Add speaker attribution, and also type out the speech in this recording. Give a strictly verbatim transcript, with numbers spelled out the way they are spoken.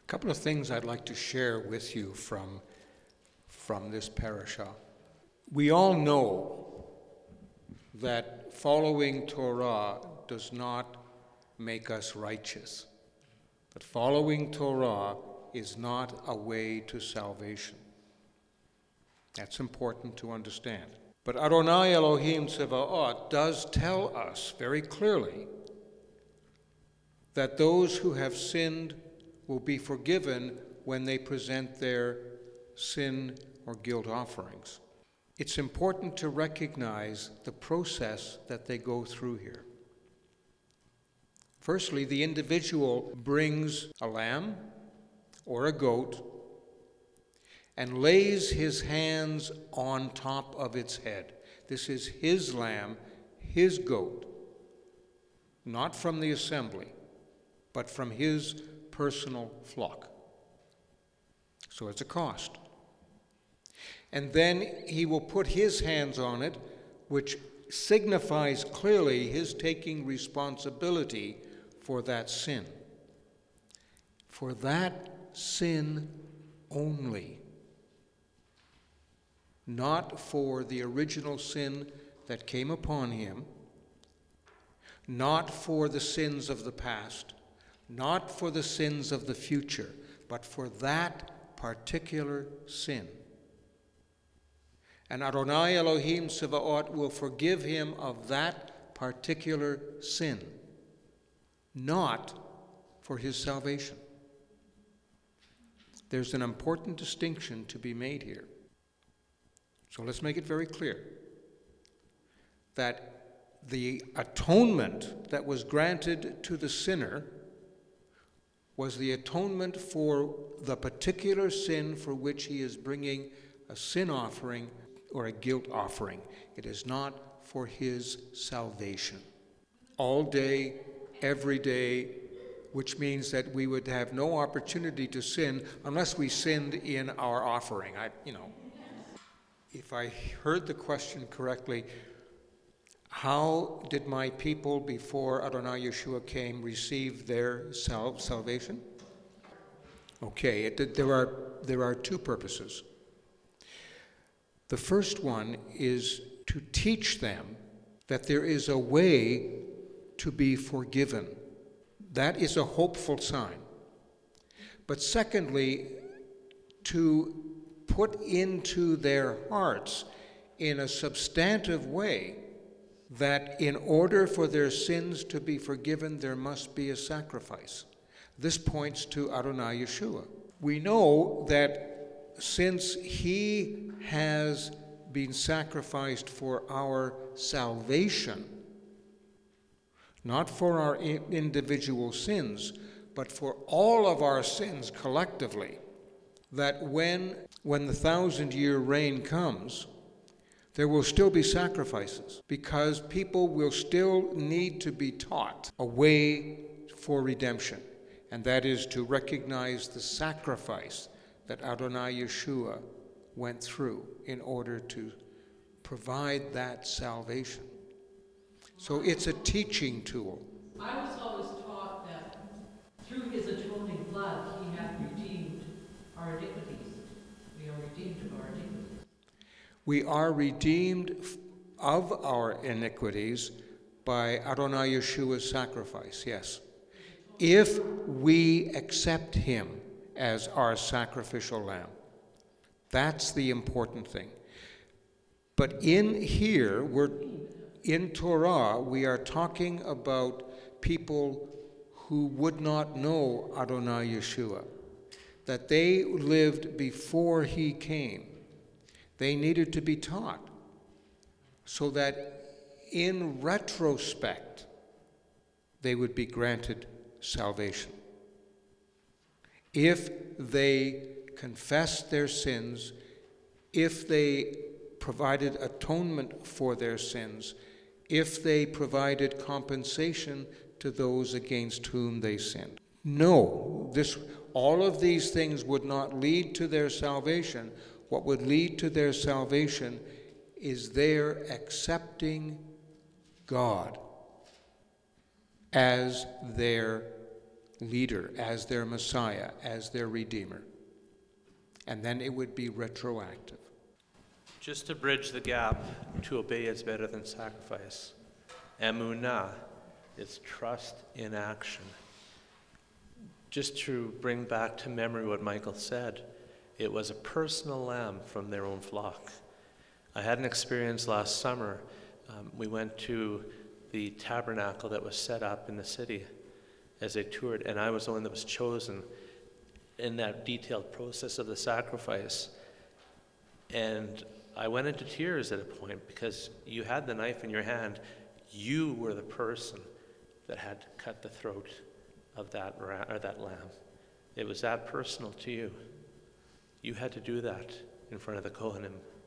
Speaker 1: couple of things I'd like to share with you from, from this parasha. We all know that following Torah does not make us righteous. That following Torah is not a way to salvation. That's important to understand. But Adonai Elohim Tzevaot does tell us very clearly that those who have sinned will be forgiven when they present their sin or guilt offerings. It's important to recognize the process that they go through here. Firstly, the individual brings a lamb or a goat and lays his hands on top of its head. This is his lamb, his goat, not from the assembly, but from his personal flock. So it's a cost. And then he will put his hands on it, which signifies clearly his taking responsibility for that sin. For that sin only. Not for the original sin that came upon him, not for the sins of the past, not for the sins of the future, but for that particular sin. And Adonai Elohim Tzevaot will forgive him of that particular sin, not for his salvation. There's an important distinction to be made here. So let's make it very clear that the atonement that was granted to the sinner was the atonement for the particular sin for which he is bringing a sin offering or a guilt offering. It is not for his salvation. All day, every day, which means that we would have no opportunity to sin unless we sinned in our offering. I, you know, if I heard the question correctly, how did my people before Adonai Yeshua came receive their sal- salvation? Okay, it, there are there are two purposes. The first one is to teach them that there is a way to be forgiven. That is a hopeful sign. But secondly, to put into their hearts in a substantive way that in order for their sins to be forgiven, there must be a sacrifice. This points to Adonai Yeshua. We know that since he has been sacrificed for our salvation, not for our individual sins, but for all of our sins collectively, that when, when the thousand-year reign comes, there will still be sacrifices, because people will still need to be taught a way for redemption, and that is to recognize the sacrifice that Adonai Yeshua went through in order to provide that salvation. So it's a teaching tool.
Speaker 2: I was always taught that through his atoning blood, he hath redeemed our iniquities. We are redeemed of our iniquities.
Speaker 1: We are redeemed of our iniquities by Adonai Yeshua's sacrifice, yes. If we accept him as our sacrificial lamb. That's the important thing. But in here, we're in Torah, we are talking about people who would not know Adonai Yeshua, that they lived before he came. They needed to be taught so that in retrospect, they would be granted salvation. If they confessed their sins, if they provided atonement for their sins, if they provided compensation to those against whom they sinned. No, this, all of these things would not lead to their salvation. What would lead to their salvation is their accepting God as their leader, as their Messiah, as their Redeemer. And then it would be retroactive.
Speaker 3: Just to bridge the gap, to obey is better than sacrifice. Emunah is trust in action. Just to bring back to memory what Michael said, it was a personal lamb from their own flock. I had an experience last summer. Um, we went to the tabernacle that was set up in the city as they toured, and I was the one that was chosen in that detailed process of the sacrifice. And I went into tears at a point because you had the knife in your hand. You were the person that had to cut the throat of that ra- or that lamb. It was that personal to you. You had to do that in front of the Kohanim.